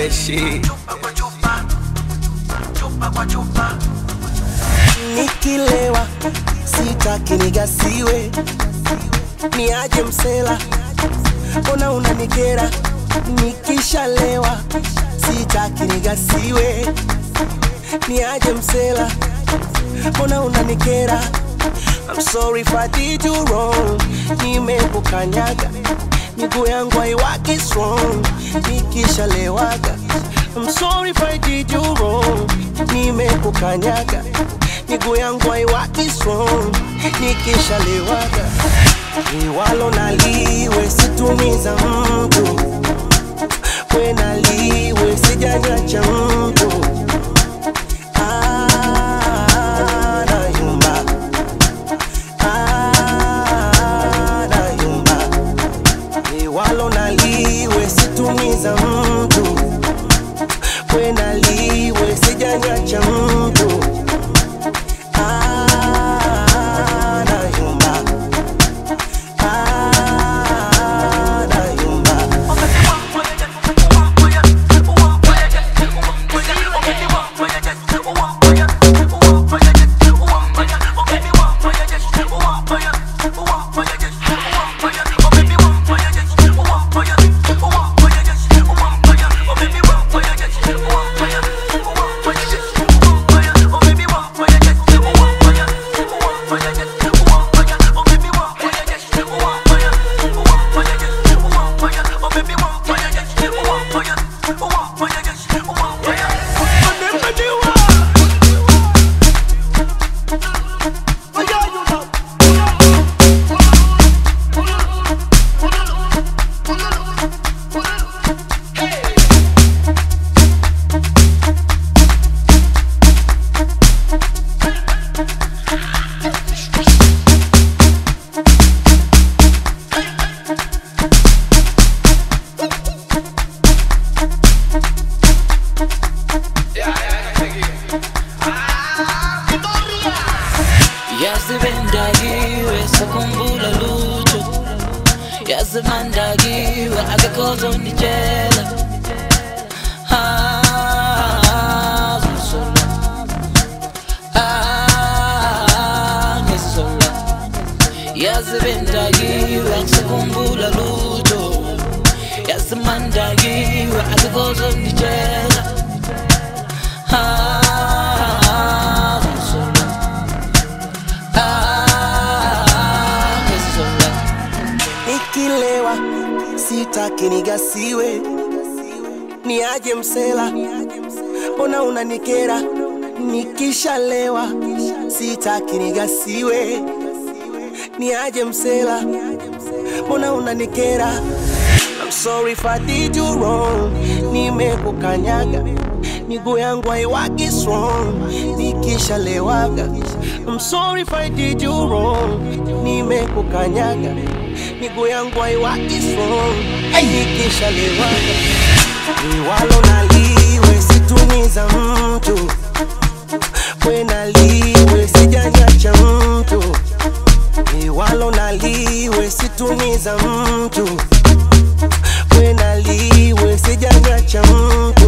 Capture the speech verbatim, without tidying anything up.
shit. Nikilewa sitaki nigasiwe, niaje msela, mbona unanikera? Nikishalewa sitaki nigasiwe, niaje msela, mbona unanikera? I'm sorry if I did you wrong, nimekukanyaga, miguu yangu haiwaki strong, nikishalewaga. I'm sorry if I did you wrong, nimekukanyaga, miguu yangu haiwaki strong, nikishalewaga. Liwalo naliwe situmiza mtu, we naliwe sijanyacha mtu. Ah, nayumba, ah, nayumba. Liwalo naliwe situmiza mtu, we naliwe sijanyacha mtu. Yazibendagiwe sakumbula lutho, yazimandagiwe akekho ozonditshela. Ah, ngizola, ah, ngizola. Yazibendagiwe sakumbula lutho, yazimandagiwe akekho ozonditshela. Ah, nikilewa sitaki nigasiwe, niaje msela, mbona unanikera? Nikishalewa sitaki nigasiwe, niaje msela, mbona unanikera? I'm sorry if I did you wrong, nimekukanyaga, miguu yangu haiwaki strong, nikishalewaga. I'm sorry if I did you wrong, nimekukanyaga, miguu yangu haiwaki strong, nikishalewaga. Liwalo naliwe situmiza mtu, we naliwe sijanyacha mtu. Liwalo naliwe situmiza mtu, we naliwe sijanyacha mtu.